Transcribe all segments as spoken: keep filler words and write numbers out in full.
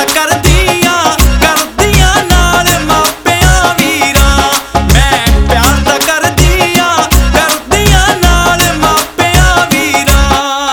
ਤਾਂ ਕਰਦੀਆਂ ਕਰਦੀਆਂ ਨਾਲ ਮਾਪਿਆਂ ਵੀਰਾਂ। ਮੈਂ ਪਿਆਰ ਤਾਂ ਕਰਦੀਆਂ ਕਰਦੀਆਂ ਨਾਲ ਮਾਪਿਆਂ ਵੀਰਾਂ।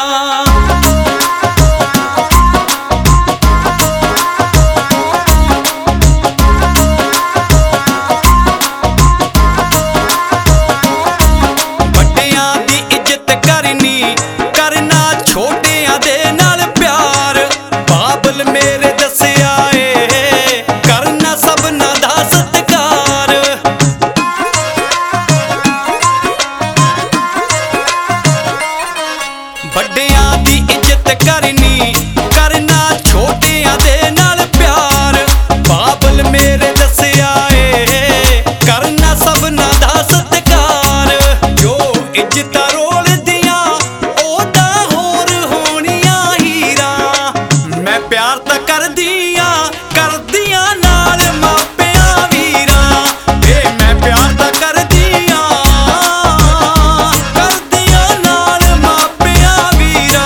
ਵੱਡਿਆਂ ਦੀ ਇੱਜ਼ਤ ਕਰਨੀ ਕਰਨਾ ਛੋਟਿਆਂ ਦੇ ਨਾਲ ਪਿਆਰ। ਬਾਬਲ ਮੇਰੇ ਦੱਸਿਆ ਏ ਕਰਨਾ ਸਭਨਾਂ ਦਾ ਸਤਿਕਾਰ। ਵੱਡਿਆਂ ਦੀ ਇੱਜ਼ਤ ਕਰਨੀ ਕਰਨਾ ਛੋਟਿਆਂ ਦੇ ਨਾਲ ਪਿਆਰ। ਬਾਬਲ ਮੇਰੇ ਦੱਸਿਆ ਏ ਕਰਨਾ ਸਭਨਾਂ ਦਾ ਸਤਿਕਾਰ। ਜੋ ਇੱਜ਼ਤਾਂ ਰੋਲਦੀਆਂ ਉਹ ਤਾਂ ਹੋਰ ਹੋਣੀਆਂ ਹੀਰਾਂ। ਮੈਂ ਪਿਆਰ ਤਾਂ ਕਰਦੀਆਂ ਕਰਦੀਆਂ ਨਾਲ ਮਾਪਿਆਂ ਵੀਰਾਂ। ਏ ਮੈਂ ਪਿਆਰ ਤਾਂ ਕਰਦੀਆਂ ਕਰਦੀਆਂ ਨਾਲ ਮਾਪਿਆਂ ਵੀਰਾਂ।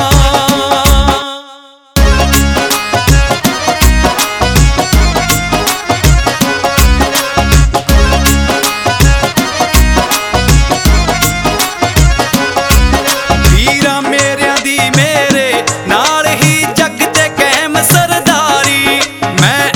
ਵੀਰਾਂ ਮੇਰਿਆਂ ਦੀ ਮੇਰੇ ਨਾਲ ਹੀ ਜੱਗ ਤੇ ਕਾਇਮ ਸਰਦਾਰੀ। ਮੈਂ